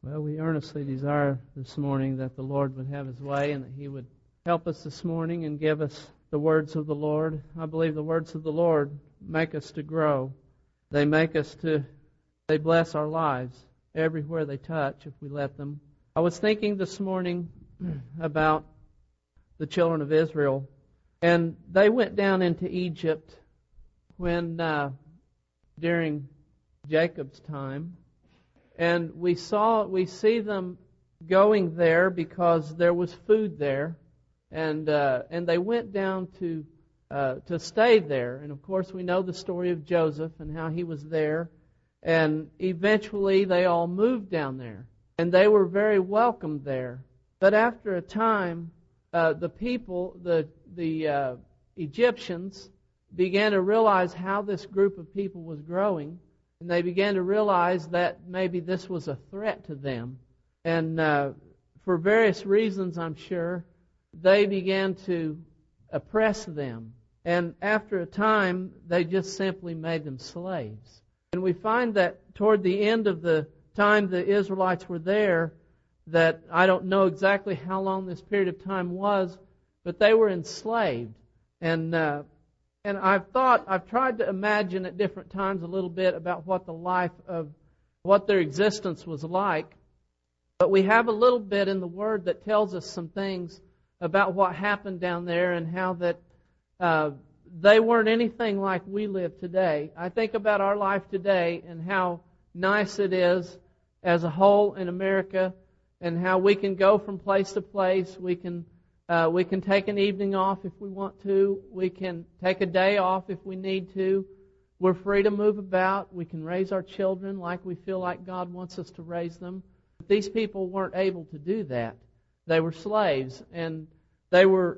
Well, we earnestly desire this morning that the Lord would have His way and that He would help us this morning and give us the words of the Lord. I believe the words of the Lord make us to grow. They bless our lives everywhere they touch if we let them. I was thinking this morning about the children of Israel, and they went down into Egypt when during Jacob's time. And we see them going there because there was food there, and they went down to stay there. And of course, we know the story of Joseph and how he was there. And eventually, they all moved down there, and they were very welcomed there. But after a time, the Egyptians began to realize how this group of people was growing. And they began to realize that maybe this was a threat to them. And for various reasons, I'm sure, they began to oppress them. And after a time, they just simply made them slaves. And we find that toward the end of the time the Israelites were there, that I don't know exactly how long this period of time was, but they were enslaved. And I've tried to imagine at different times a little bit about what what their existence was like. But we have a little bit in the Word that tells us some things about what happened down there and how that they weren't anything like we live today. I think about our life today and how nice it is as a whole in America, and how we can go from place to place. We can take an evening off if we want to. We can take a day off if we need to. We're free to move about. We can raise our children like we feel like God wants us to raise them. But these people weren't able to do that. They were slaves, and they were.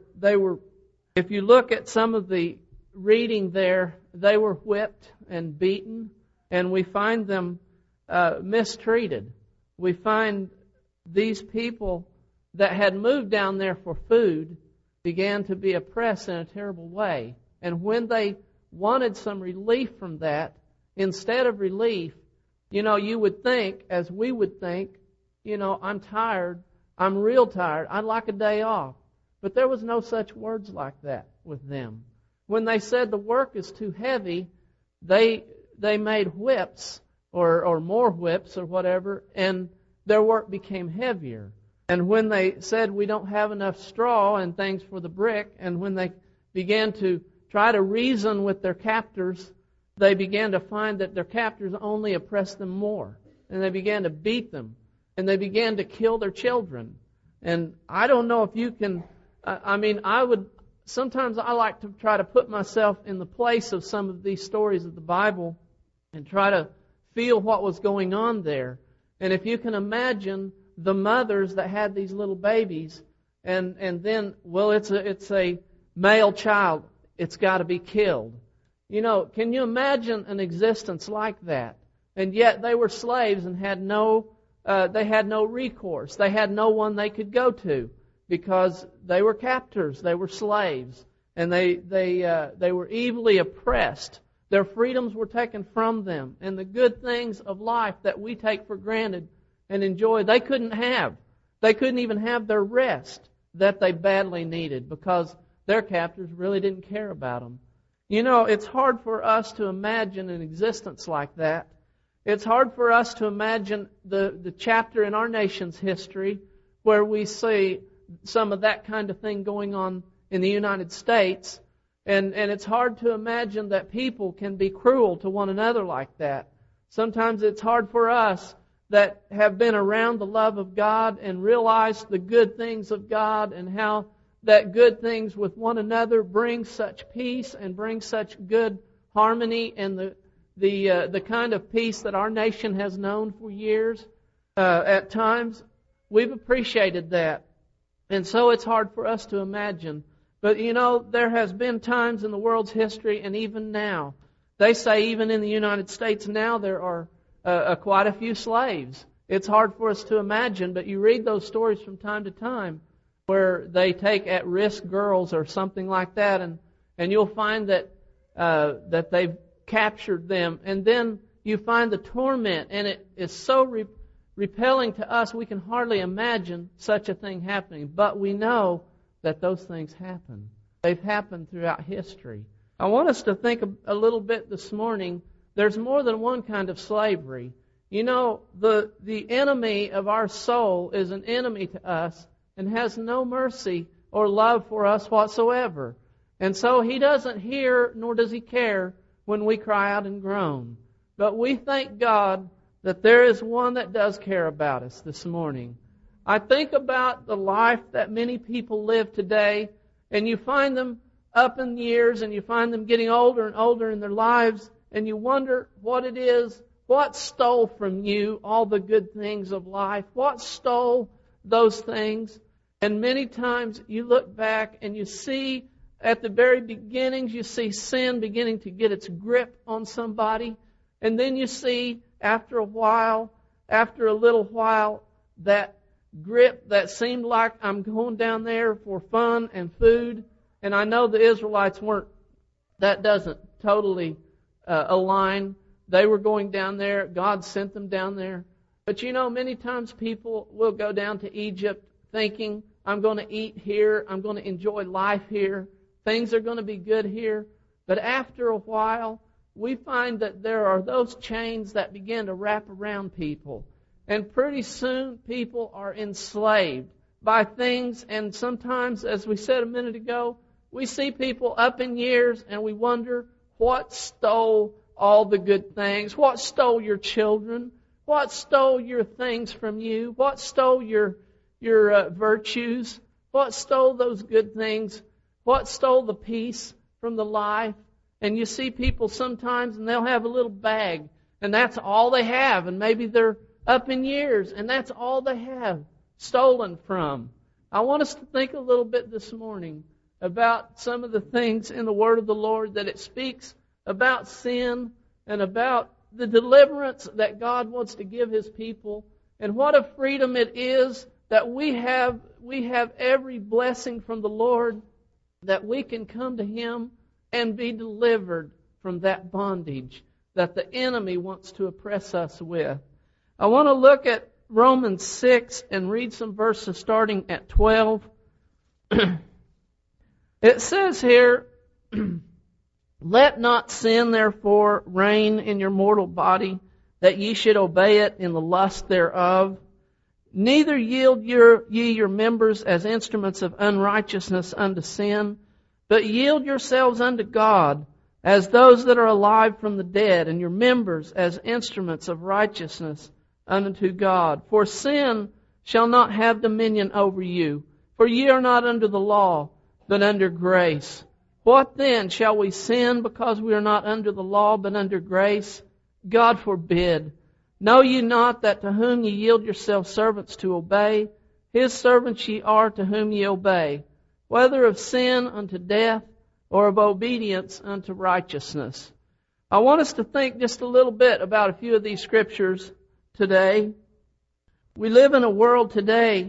If you look at some of the reading there, they were whipped and beaten, and we find them mistreated. We find these people that had moved down there for food began to be oppressed in a terrible way. And when they wanted some relief from that, instead of relief, you would think, as we would think, I'm tired, I'm real tired, I'd like a day off. But there was no such words like that with them. When they said the work is too heavy, they made whips or more whips or whatever, and their work became heavier. And when they said we don't have enough straw and things for the brick, and when they began to try to reason with their captors, they began to find that their captors only oppressed them more. And they began to beat them. And they began to kill their children. And I don't know if you can, sometimes I like to try to put myself in the place of some of these stories of the Bible and try to feel what was going on there. And if you can imagine the mothers that had these little babies, and then, it's a male child, it's got to be killed. Can you imagine an existence like that? And yet they were slaves and had no recourse. They had no one they could go to because they were captors, they were slaves, and they were evilly oppressed. Their freedoms were taken from them, and the good things of life that we take for granted and enjoy, they couldn't have. They couldn't even have their rest that they badly needed because their captors really didn't care about them. It's hard for us to imagine an existence like that. It's hard for us to imagine the chapter in our nation's history where we see some of that kind of thing going on in the United States. And it's hard to imagine that people can be cruel to one another like that. Sometimes it's hard for us that have been around the love of God and realized the good things of God and how that good things with one another bring such peace and bring such good harmony and the kind of peace that our nation has known for years. At times, we've appreciated that. And so it's hard for us to imagine. But there has been times in the world's history, and even now, they say even in the United States now there are quite a few slaves. It's hard for us to imagine, but you read those stories from time to time where they take at-risk girls or something like that, and you'll find that they've captured them, and then you find the torment, and it is so repelling to us. We can hardly imagine such a thing happening, but we know that those things happen. They've happened throughout history. I want us to think a little bit this morning. There's more than one kind of slavery. You know, the enemy of our soul is an enemy to us and has no mercy or love for us whatsoever. And so he doesn't hear nor does he care when we cry out and groan. But we thank God that there is one that does care about us this morning. I think about the life that many people live today, and you find them up in years, and you find them getting older and older in their lives, and you wonder what it is, what stole from you all the good things of life, what stole those things. And many times you look back and you see at the very beginnings, you see sin beginning to get its grip on somebody, and then you see after a little while, that grip that seemed like I'm going down there for fun and food. And I know the Israelites weren't, that doesn't totally align. They were going down there. God sent them down there. But you know, many times people will go down to Egypt thinking, I'm going to eat here. I'm going to enjoy life here. Things are going to be good here. But after a while, we find that there are those chains that begin to wrap around people. And pretty soon, people are enslaved by things. And sometimes, as we said a minute ago, we see people up in years and we wonder, what stole all the good things? What stole your children? What stole your things from you? What stole your virtues? What stole those good things? What stole the peace from the life? And you see people sometimes and they'll have a little bag and that's all they have. And maybe they're up in years and that's all they have stolen from. I want us to think a little bit this morning about some of the things in the Word of the Lord that it speaks about sin and about the deliverance that God wants to give His people, and what a freedom it is that we have every blessing from the Lord, that we can come to Him and be delivered from that bondage that the enemy wants to oppress us with. I want to look at Romans 6 and read some verses starting at 12. It says here, let not sin therefore reign in your mortal body, that ye should obey it in the lust thereof. Neither yield ye your members as instruments of unrighteousness unto sin, but yield yourselves unto God as those that are alive from the dead, and your members as instruments of righteousness unto God. For sin shall not have dominion over you, for ye are not under the law, but under grace. What then? Shall we sin because we are not under the law, but under grace? God forbid. Know ye not that to whom ye yield yourselves servants to obey, His servants ye are to whom ye obey, whether of sin unto death, or of obedience unto righteousness. I want us to think just a little bit about a few of these scriptures today. We live in a world today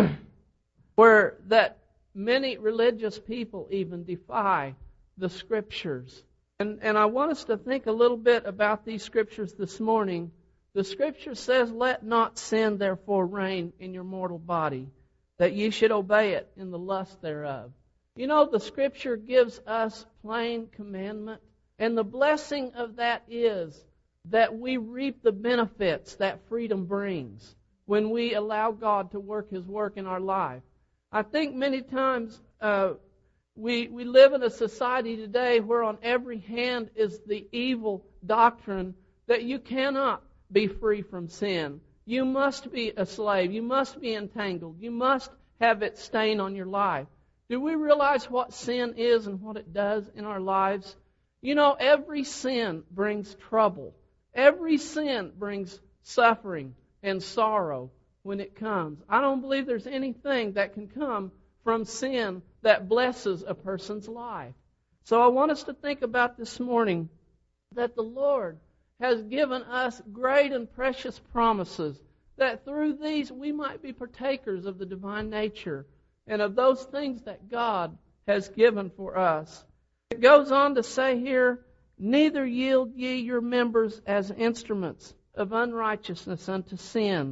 where that many religious people even defy the Scriptures. And I want us to think a little bit about these Scriptures this morning. The Scripture says, let not sin therefore reign in your mortal body, that ye should obey it in the lust thereof. You know, the Scripture gives us plain commandment, and the blessing of that is that we reap the benefits that freedom brings when we allow God to work His work in our life. I think many times we live in a society today where on every hand is the evil doctrine that you cannot be free from sin. You must be a slave. You must be entangled. You must have it stain on your life. Do we realize what sin is and what it does in our lives? You know, every sin brings trouble. Every sin brings suffering and sorrow when it comes. I don't believe there's anything that can come from sin that blesses a person's life. So I want us to think about this morning that the Lord has given us great and precious promises, that through these we might be partakers of the divine nature and of those things that God has given for us. It goes on to say here, neither yield ye your members as instruments of unrighteousness unto sin,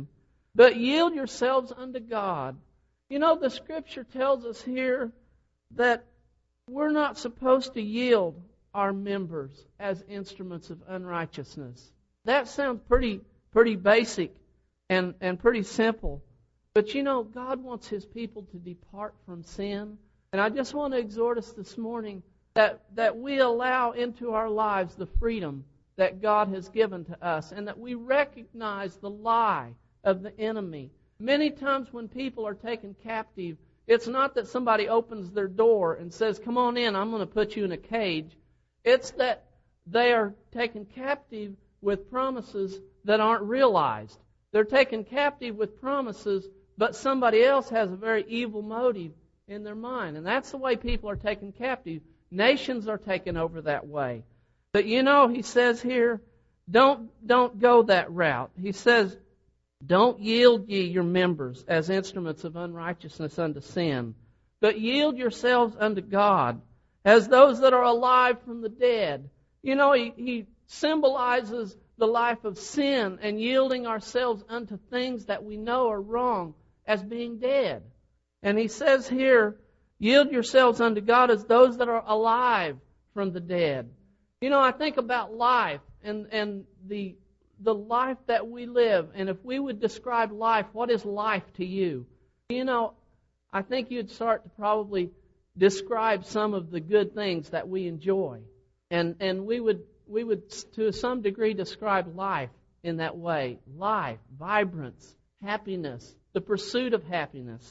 but yield yourselves unto God. You know, the Scripture tells us here that we're not supposed to yield our members as instruments of unrighteousness. That sounds pretty basic and pretty simple. But you know, God wants His people to depart from sin. And I just want to exhort us this morning that we allow into our lives the freedom that God has given to us, and that we recognize the lie of the enemy. Many times when people are taken captive, it's not that somebody opens their door and says, "Come on in, I'm going to put you in a cage." It's that they are taken captive with promises that aren't realized. They're taken captive with promises, but somebody else has a very evil motive in their mind. And that's the way people are taken captive. Nations are taken over that way. But you know, he says here, don't go that route. He says, don't yield ye your members as instruments of unrighteousness unto sin, but yield yourselves unto God as those that are alive from the dead. You know, he symbolizes the life of sin and yielding ourselves unto things that we know are wrong as being dead. And he says here, yield yourselves unto God as those that are alive from the dead. You know, I think about life and the life that we live. And if we would describe life, what is life to you? You know, I think you'd start to probably describe some of the good things that we enjoy. And we would to some degree describe life in that way. Life, vibrance, happiness, the pursuit of happiness.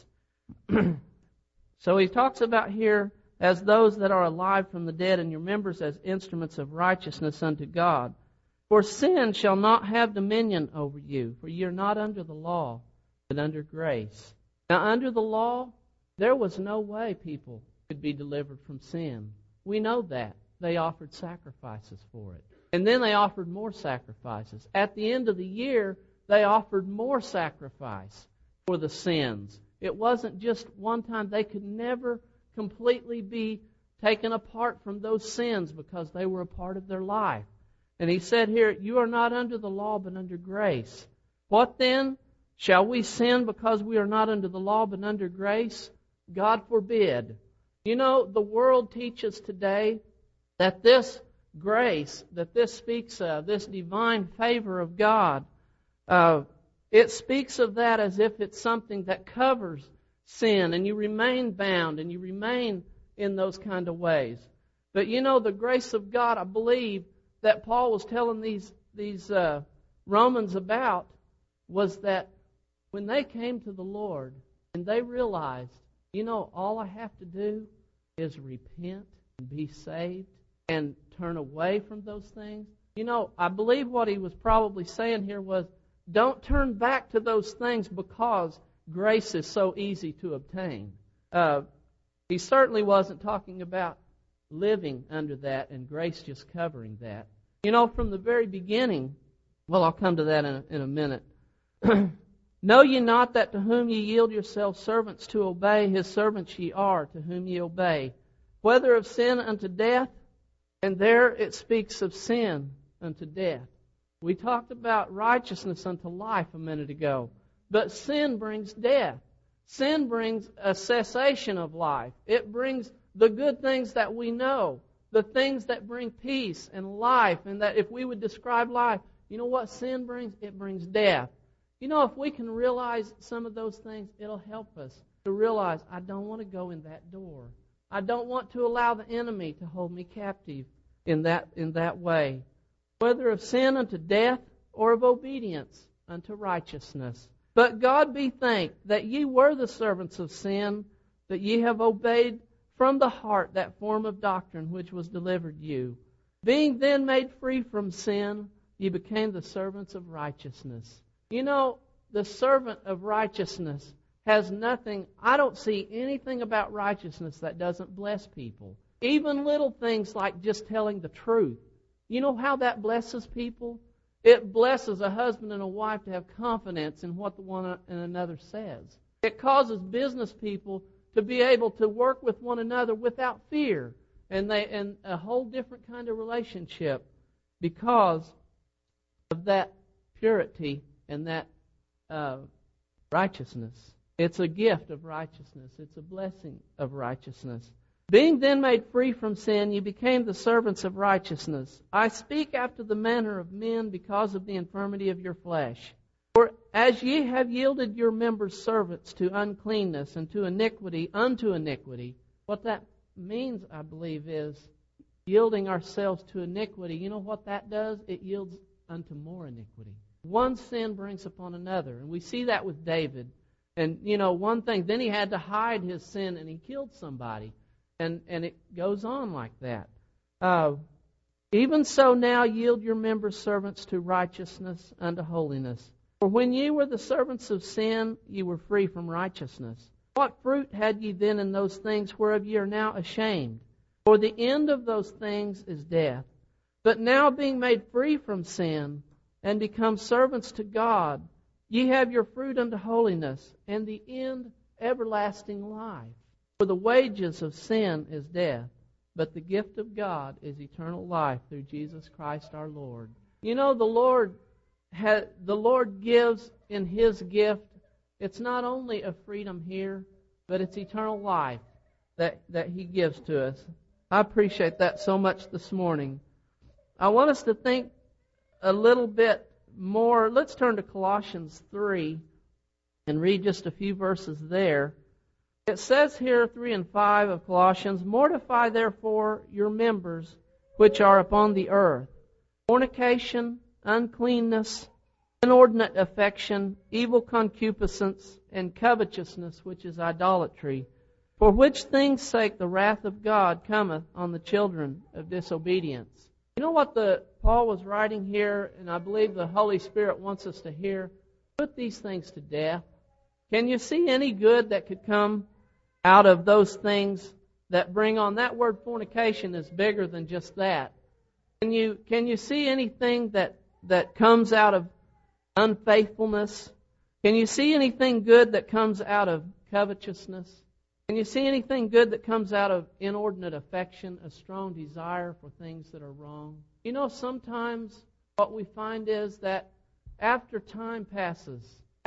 So he talks about here as those that are alive from the dead, and your members as instruments of righteousness unto God. For sin shall not have dominion over you, for ye are not under the law, but under grace. Now under the law, there was no way people could be delivered from sin. We know that. They offered sacrifices for it. And then they offered more sacrifices. At the end of the year, they offered more sacrifice for the sins. It wasn't just one time. They could never completely be taken apart from those sins because they were a part of their life. And he said here, you are not under the law but under grace. What then? Shall we sin because we are not under the law but under grace? God forbid. You know, the world teaches today that this grace that this speaks of, this divine favor of God, it speaks of that as if it's something that covers sin and you remain bound and you remain in those kind of ways. But you know, the grace of God, I believe, that Paul was telling these Romans about was that when they came to the Lord and they realized, you know, all I have to do is repent and be saved and turn away from those things. You know, I believe what he was probably saying here was, don't turn back to those things because grace is so easy to obtain. He certainly wasn't talking about living under that and grace just covering that. You know, from the very beginning, well, I'll come to that in a minute. Know ye not that to whom ye yield yourselves servants to obey, his servants ye are, to whom ye obey, whether of sin unto death, and there it speaks of sin unto death. We talked about righteousness unto life a minute ago, but sin brings death. Sin brings a cessation of life. It brings the good things that we know, the things that bring peace and life, and that if we would describe life, you know what sin brings? It brings death. You know, if we can realize some of those things, it'll help us to realize, I don't want to go in that door. I don't want to allow the enemy to hold me captive in that way. Whether of sin unto death or of obedience unto righteousness. But God be thanked that ye were the servants of sin, that ye have obeyed from the heart that form of doctrine which was delivered you. Being then made free from sin, ye became the servants of righteousness. You know, the servant of righteousness has nothing, I don't see anything about righteousness that doesn't bless people. Even little things like just telling the truth. You know how that blesses people? It blesses a husband and a wife to have confidence in what the one and another says. It causes business people to be able to work with one another without fear, and a whole different kind of relationship because of that purity and that righteousness. It's a gift of righteousness. It's a blessing of righteousness. Being then made free from sin, ye became the servants of righteousness. I speak after the manner of men because of the infirmity of your flesh. For as ye have yielded your members servants to uncleanness and to iniquity unto iniquity, what that means, I believe, is yielding ourselves to iniquity. You know what that does? It yields unto more iniquity. One sin brings upon another. And we see that with David. And, one thing, then he had to hide his sin and he killed somebody. And it goes on like that. Even so now yield your members servants to righteousness unto holiness. For when ye were the servants of sin, ye were free from righteousness. What fruit had ye then in those things whereof ye are now ashamed? For the end of those things is death. But now being made free from sin, and become servants to God, ye have your fruit unto holiness, and the end everlasting life. For the wages of sin is death, but the gift of God is eternal life through Jesus Christ our Lord. The Lord gives in His gift, it's not only a freedom here, but it's eternal life that He gives to us. I appreciate that so much this morning. I want us to think a little bit more. Let's turn to Colossians 3 and read just a few verses there. It says here, 3 and 5 of Colossians, mortify therefore your members which are upon the earth, fornication, uncleanness, inordinate affection, evil concupiscence, and covetousness, which is idolatry. For which things' sake the wrath of God cometh on the children of disobedience. You know what Paul was writing here, and I believe the Holy Spirit wants us to hear? Put these things to death. Can you see any good that could come out of those things that bring on? That word fornication is bigger than just that. Can you see anything that comes out of unfaithfulness? Can you see anything good that comes out of covetousness? Can you see anything good that comes out of inordinate affection, a strong desire for things that are wrong? Sometimes what we find is that after time passes,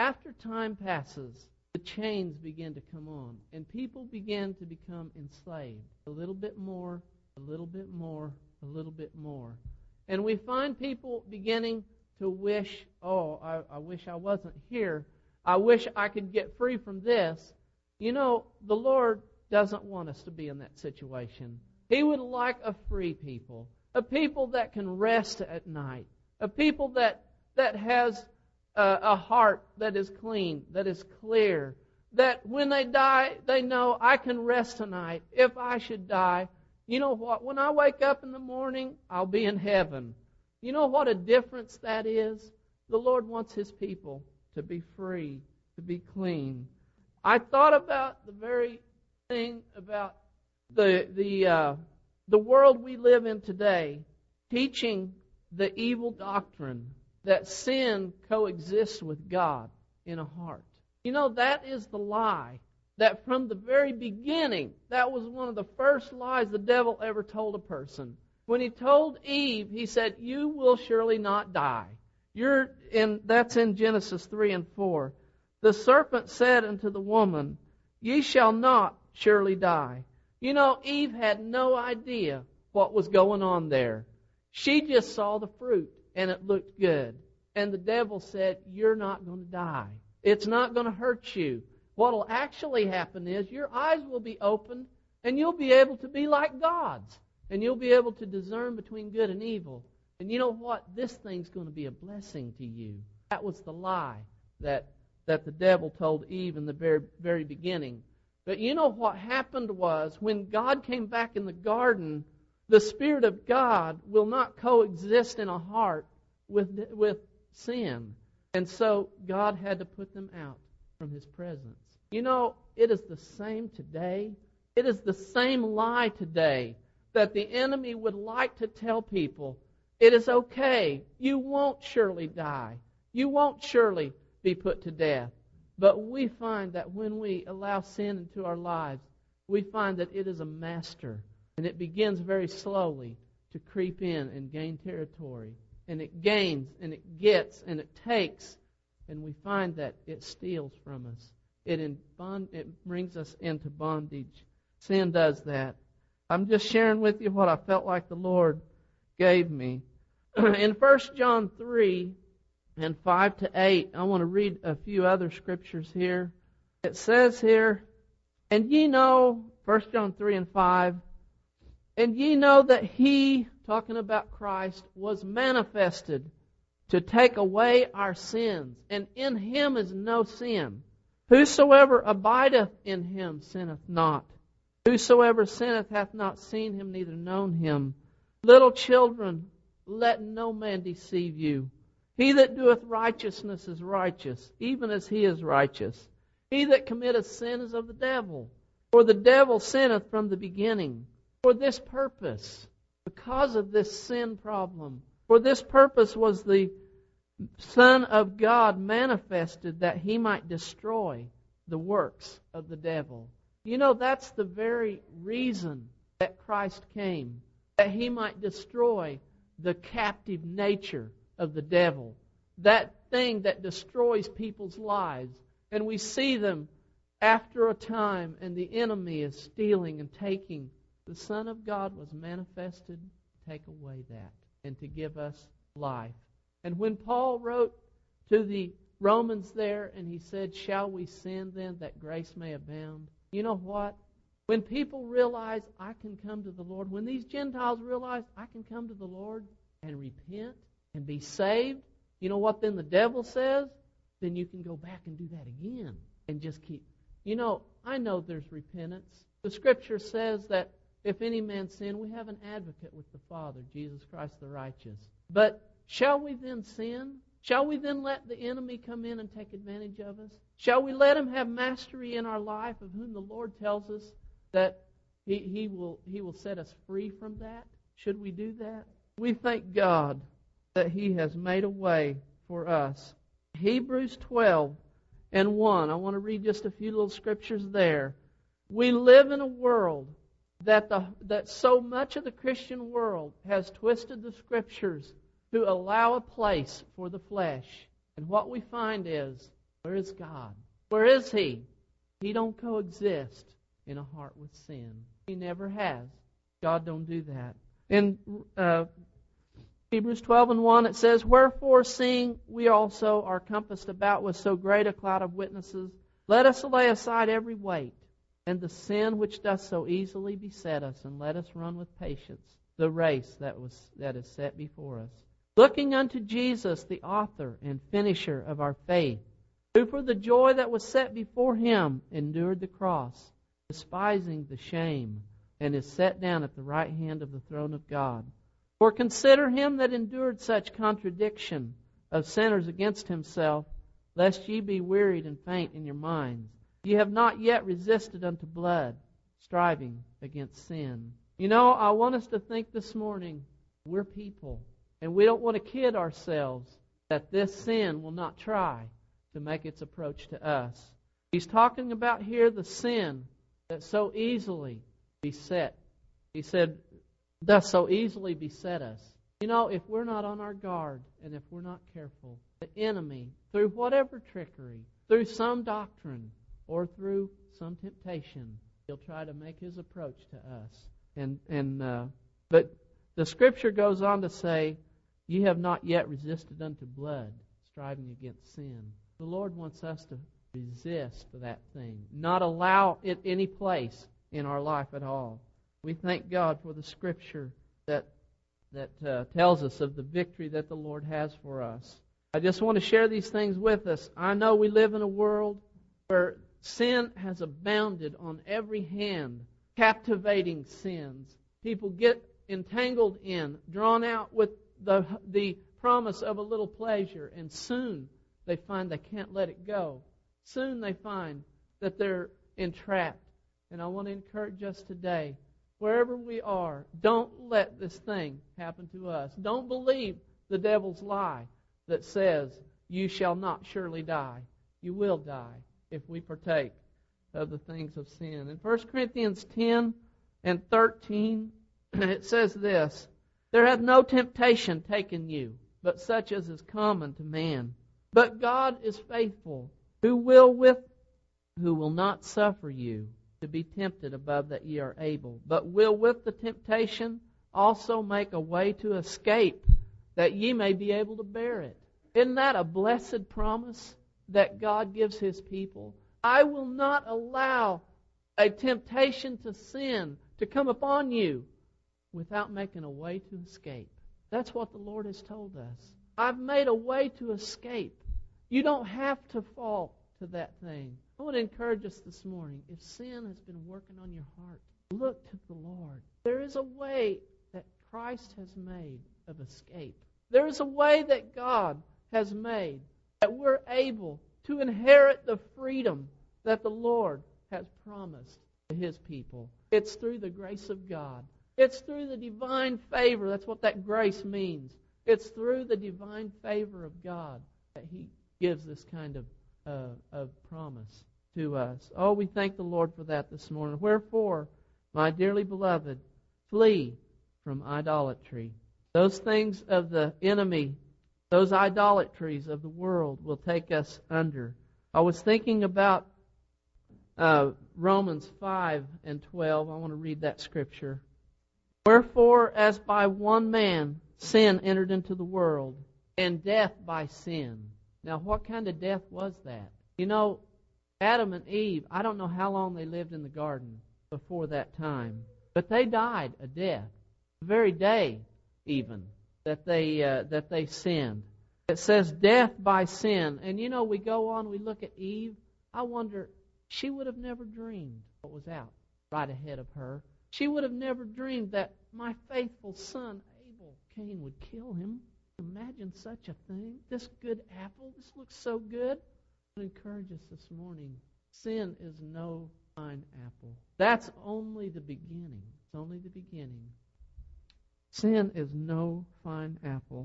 the chains begin to come on, and people begin to become enslaved. A little bit more, a little bit more, a little bit more. And we find people beginning to wish, I wish I wasn't here. I wish I could get free from this. The Lord doesn't want us to be in that situation. He would like a free people, a people that can rest at night, a people that has a heart that is clean, that is clear, that when they die, they know, I can rest tonight. If I should die, you know what? When I wake up in the morning, I'll be in heaven. You know what a difference that is? The Lord wants His people to be free, to be clean. I thought about the very thing about the world we live in today, teaching the evil doctrine that sin coexists with God in a heart. That is the lie. That from the very beginning, that was one of the first lies the devil ever told a person. When he told Eve, he said, you will surely not die. That's in Genesis 3 and 4. The serpent said unto the woman, ye shall not surely die. Eve had no idea what was going on there. She just saw the fruit, and it looked good. And the devil said, you're not going to die. It's not going to hurt you. What will actually happen is your eyes will be opened, and you'll be able to be like gods. And you'll be able to discern between good and evil. And you know what? This thing's going to be a blessing to you. That was the lie that the devil told Eve in the very, very beginning. But you know what happened was, when God came back in the garden, the Spirit of God will not coexist in a heart with sin. And so God had to put them out from His presence. It is the same today. It is the same lie today that the enemy would like to tell people. It is okay. You won't surely die. You won't surely be put to death. But we find that when we allow sin into our lives, we find that it is a master. And it begins very slowly to creep in and gain territory. And it gains, and it gets, and it takes. and we find that it steals from us. It brings us into bondage. Sin does that. I'm just sharing with you what I felt like the Lord gave me. In 1 John 3 and 5 to 8, I want to read a few other scriptures here. It says here, and ye know, 1 John 3 and 5, and ye know that He, talking about Christ, was manifested to take away our sins, and in Him is no sin. Whosoever abideth in Him sinneth not. Whosoever sinneth hath not seen Him, neither known Him. Little children, let no man deceive you. He that doeth righteousness is righteous, even as He is righteous. He that committeth sin is of the devil, for the devil sinneth from the beginning. For this purpose, because of this sin problem, for this purpose was the Son of God manifested, that He might destroy the works of the devil. You know, that's the very reason that Christ came, that He might destroy the captive nature of the devil, that thing that destroys people's lives. And we see them after a time, and the enemy is stealing and taking. The Son of God was manifested to take away that and to give us life. And when Paul wrote to the Romans there, and he said, shall we sin then that grace may abound? You know what? When people realize I can come to the Lord, when these Gentiles realize I can come to the Lord and repent and be saved, you know what then the devil says? Then you can go back and do that again and just keep. You know, I know there's repentance. The Scripture says that if any man sin, we have an advocate with the Father, Jesus Christ the righteous. But shall we then sin? Shall we then let the enemy come in and take advantage of us? Shall we let him have mastery in our life, of whom the Lord tells us that He will set us free from that? Should we do that? We thank God that He has made a way for us. Hebrews 12 and 1. I want to read just a few little scriptures there. We live in a world that so much of the Christian world has twisted the Scriptures to allow a place for the flesh. And what we find is, where is God? Where is He? He don't coexist in a heart with sin. He never has. God don't do that. In Hebrews 12 and 1, it says, wherefore, seeing we also are compassed about with so great a cloud of witnesses, let us lay aside every weight, and the sin which doth so easily beset us, and let us run with patience the race that is set before us. Looking unto Jesus, the author and finisher of our faith, who for the joy that was set before Him endured the cross, despising the shame, and is set down at the right hand of the throne of God. For consider Him that endured such contradiction of sinners against Himself, lest ye be wearied and faint in your minds. Ye have not yet resisted unto blood, striving against sin. You know, I want us to think this morning, we're people, and we don't want to kid ourselves that this sin will not try to make its approach to us. He's talking about here the sin that so easily beset. He said, does so easily beset us. You know, if we're not on our guard and if we're not careful, the enemy, through whatever trickery, through some doctrine, or through some temptation, he'll try to make his approach to us. But the Scripture goes on to say, ye have not yet resisted unto blood, striving against sin. The Lord wants us to resist that thing, not allow it any place in our life at all. We thank God for the Scripture that tells us of the victory that the Lord has for us. I just want to share these things with us. I know we live in a world where sin has abounded on every hand, captivating sins. People get entangled in, drawn out with the promise of a little pleasure, and soon they find they can't let it go. Soon they find that they're entrapped. And I want to encourage us today, wherever we are, don't let this thing happen to us. Don't believe the devil's lie that says, you shall not surely die. You will die if we partake of the things of sin. In 1 Corinthians 10 and 13, it says this, there hath no temptation taken you, but such as is common to man. But God is faithful, who will not suffer you to be tempted above that ye are able, but will with the temptation also make a way to escape, that ye may be able to bear it. Isn't that a blessed promise that God gives His people? I will not allow a temptation to sin to come upon you without making a way to escape. That's what the Lord has told us. I've made a way to escape. You don't have to fall to that thing. I want to encourage us this morning. If sin has been working on your heart, look to the Lord. There is a way that Christ has made of escape. There is a way that God has made that we're able to inherit the freedom that the Lord has promised to His people. It's through the grace of God. It's through the divine favor. That's what that grace means. It's through the divine favor of God that He gives this kind of promise to us. Oh, we thank the Lord for that this morning. Wherefore, my dearly beloved, flee from idolatry. Those things of the enemy, those idolatries of the world will take us under. I was thinking about Romans 5 and 12. I want to read that scripture. Wherefore, as by one man sin entered into the world, and death by sin. Now, what kind of death was that? You know, Adam and Eve, I don't know how long they lived in the garden before that time, but they died a death, the very day even that they sinned. It says death by sin. And you know, we go on, we look at Eve. I wonder, she would have never dreamed what was out right ahead of her. She would have never dreamed that my faithful son, Abel, Cain would kill him. Imagine such a thing. This good apple, this looks so good. I encourage us this morning. Sin is no fine apple. That's only the beginning. It's only the beginning. Sin is no fine apple.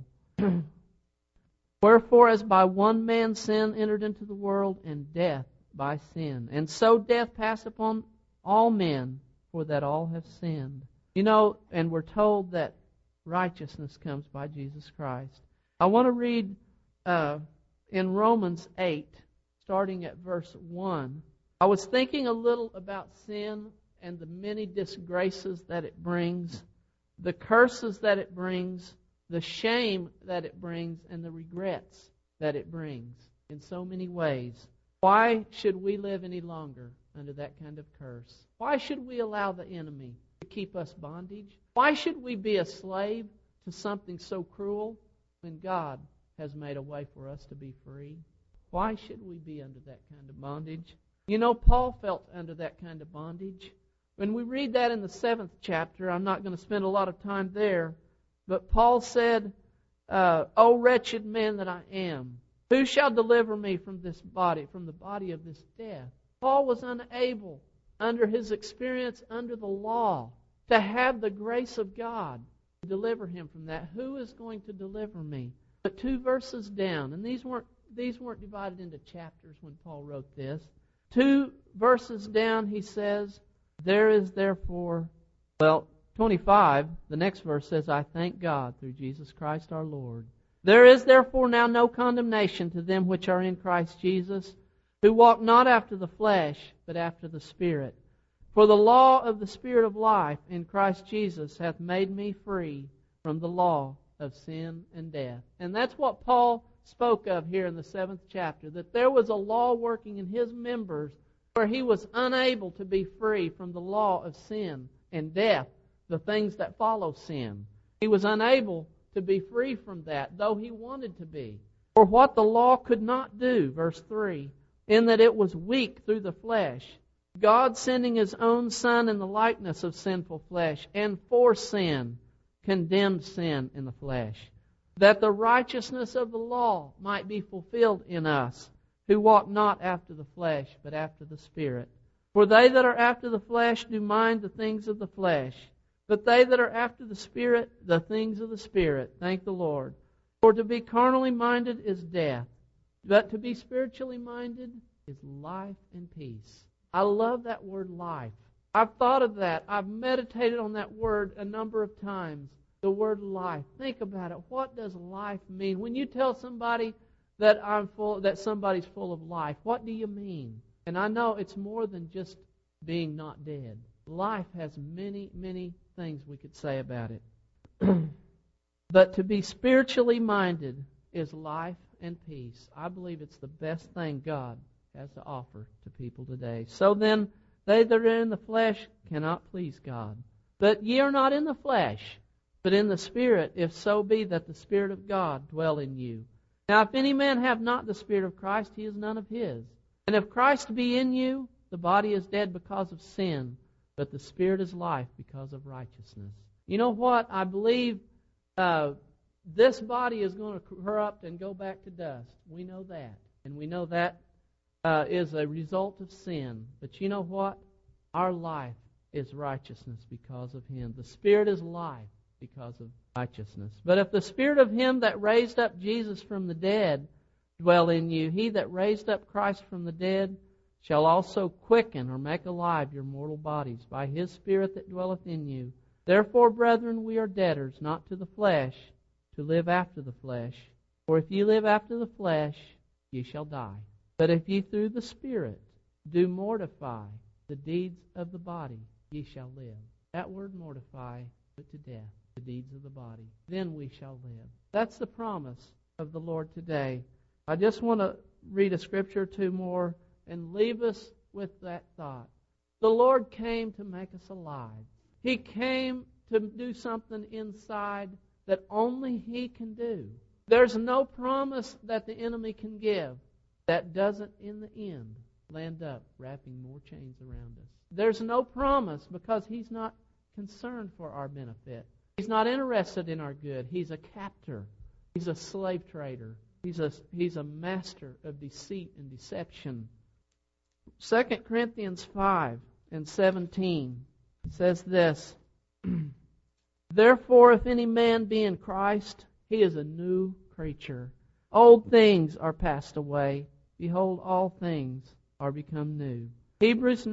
Wherefore, as by one man sin entered into the world, and death by sin. And so death passed upon all men, for that all have sinned. You know, and we're told that righteousness comes by Jesus Christ. I want to read in Romans 8, starting at verse 1. I was thinking a little about sin and the many disgraces that it brings, the curses that it brings, the shame that it brings, and the regrets that it brings in so many ways. Why should we live any longer under that kind of curse? Why should we allow the enemy to keep us bondage? Why should we be a slave to something so cruel when God has made a way for us to be free? Why should we be under that kind of bondage? You know, Paul felt under that kind of bondage. When we read that in the 7th chapter, I'm not going to spend a lot of time there, but Paul said, O wretched man that I am, who shall deliver me from this body, from the body of this death? Paul was unable, under his experience under the law, to have the grace of God to deliver him from that. Who is going to deliver me? But 2 verses down, and these weren't divided into chapters when Paul wrote this. 2 verses down, he says, there is therefore, 25, the next verse says, I thank God through Jesus Christ our Lord. There is therefore now no condemnation to them which are in Christ Jesus, who walk not after the flesh, but after the Spirit. For the law of the Spirit of life in Christ Jesus hath made me free from the law of sin and death. And that's what Paul spoke of here in the 7th chapter, that there was a law working in his members where he was unable to be free from the law of sin and death, the things that follow sin. He was unable to be free from that, though he wanted to be. For what the law could not do, verse 3, in that it was weak through the flesh, God sending His own Son in the likeness of sinful flesh, and for sin, condemned sin in the flesh, that the righteousness of the law might be fulfilled in us, who walk not after the flesh, but after the Spirit. For they that are after the flesh do mind the things of the flesh, but they that are after the Spirit, the things of the Spirit. Thank the Lord. For to be carnally minded is death, but to be spiritually minded is life and peace. I love that word life. I've thought of that. I've meditated on that word a number of times. The word life. Think about it. What does life mean? When you tell somebody that somebody's full of life. What do you mean? And I know it's more than just being not dead. Life has many, many things we could say about it. But to be spiritually minded is life and peace. I believe it's the best thing God has to offer to people today. So then, they that are in the flesh cannot please God. But ye are not in the flesh, but in the Spirit, if so be that the Spirit of God dwell in you. Now if any man have not the Spirit of Christ, he is none of his. And if Christ be in you, the body is dead because of sin, but the Spirit is life because of righteousness. You know what? I believe this body is going to corrupt and go back to dust. We know that. And we know that is a result of sin. But you know what? Our life is righteousness because of Him. The Spirit is life because of righteousness. But if the Spirit of Him that raised up Jesus from the dead dwell in you, He that raised up Christ from the dead shall also quicken or make alive your mortal bodies by His Spirit that dwelleth in you. Therefore, brethren, we are debtors, not to the flesh, to live after the flesh. For if ye live after the flesh, ye shall die. But if ye through the Spirit do mortify the deeds of the body, ye shall live. That word mortify, put to death the deeds of the body. Then we shall live. That's the promise of the Lord today. I just want to read a scripture or two more and leave us with that thought. The Lord came to make us alive. He came to do something inside that only He can do. There's no promise that the enemy can give that doesn't, in the end, land up wrapping more chains around us. There's no promise because He's not concerned for our benefit. He's not interested in our good. He's a captor. He's a slave trader. He's a master of deceit and deception. 2 Corinthians 5:17 says this, Therefore, if any man be in Christ, he is a new creature. Old things are passed away. Behold, all things are become new. Hebrews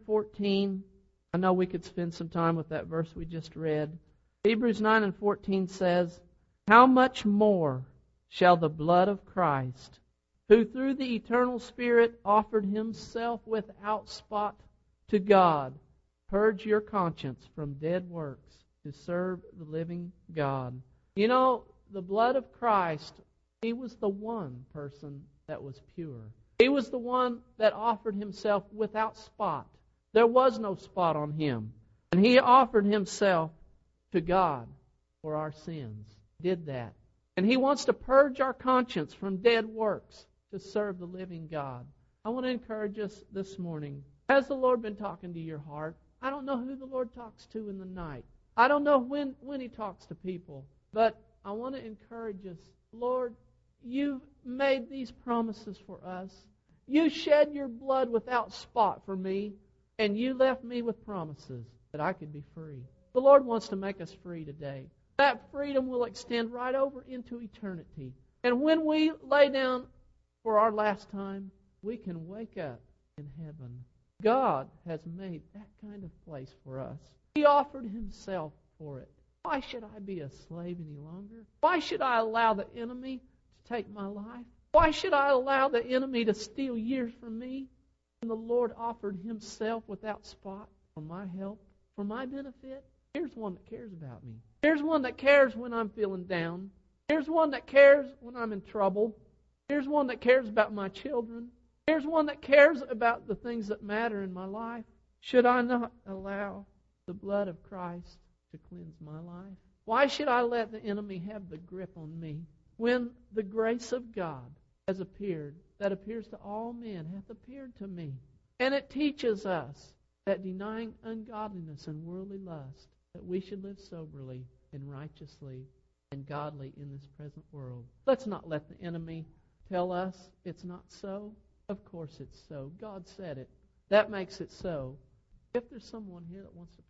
9:14. I know we could spend some time with that verse we just read. Hebrews 9:14 says, How much more shall the blood of Christ, who through the eternal Spirit offered Himself without spot to God, purge your conscience from dead works to serve the living God. You know, the blood of Christ, He was the one person that was pure. He was the one that offered Himself without spot. There was no spot on Him. And He offered Himself to God for our sins. Did that. And He wants to purge our conscience from dead works to serve the living God. I want to encourage us this morning. Has the Lord been talking to your heart? I don't know who the Lord talks to in the night. I don't know when He talks to people. But I want to encourage us. Lord, You've made these promises for us. You shed your blood without spot for me, and You left me with promises that I could be free. The Lord wants to make us free today. That freedom will extend right over into eternity. And when we lay down for our last time, we can wake up in heaven. God has made that kind of place for us. He offered Himself for it. Why should I be a slave any longer? Why should I allow the enemy to take my life? Why should I allow the enemy to steal years from me when the Lord offered Himself without spot for my help, for my benefit? Here's one that cares about me. Here's one that cares when I'm feeling down. Here's one that cares when I'm in trouble. Here's one that cares about my children. Here's one that cares about the things that matter in my life. Should I not allow the blood of Christ to cleanse my life? Why should I let the enemy have the grip on me when the grace of God has appeared, that appears to all men, hath appeared to me? And it teaches us that denying ungodliness and worldly lust, that we should live soberly and righteously and godly in this present world. Let's not let the enemy tell us it's not so. Of course it's so. God said it. That makes it so. If there's someone here that wants to